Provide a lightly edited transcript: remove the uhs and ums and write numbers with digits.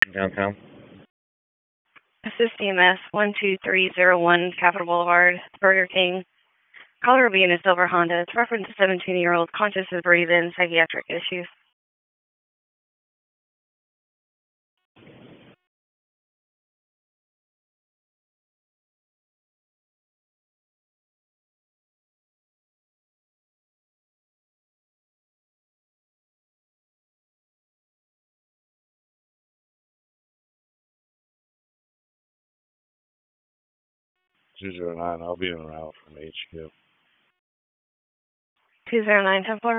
downtown. This is CMS 12301 Capitol Boulevard, Burger King. Caller will be in a silver Honda. It's reference to 17-year-old conscious of breathing, psychiatric issues. Two 209, I'll be en route from HQ. 209 10 Florida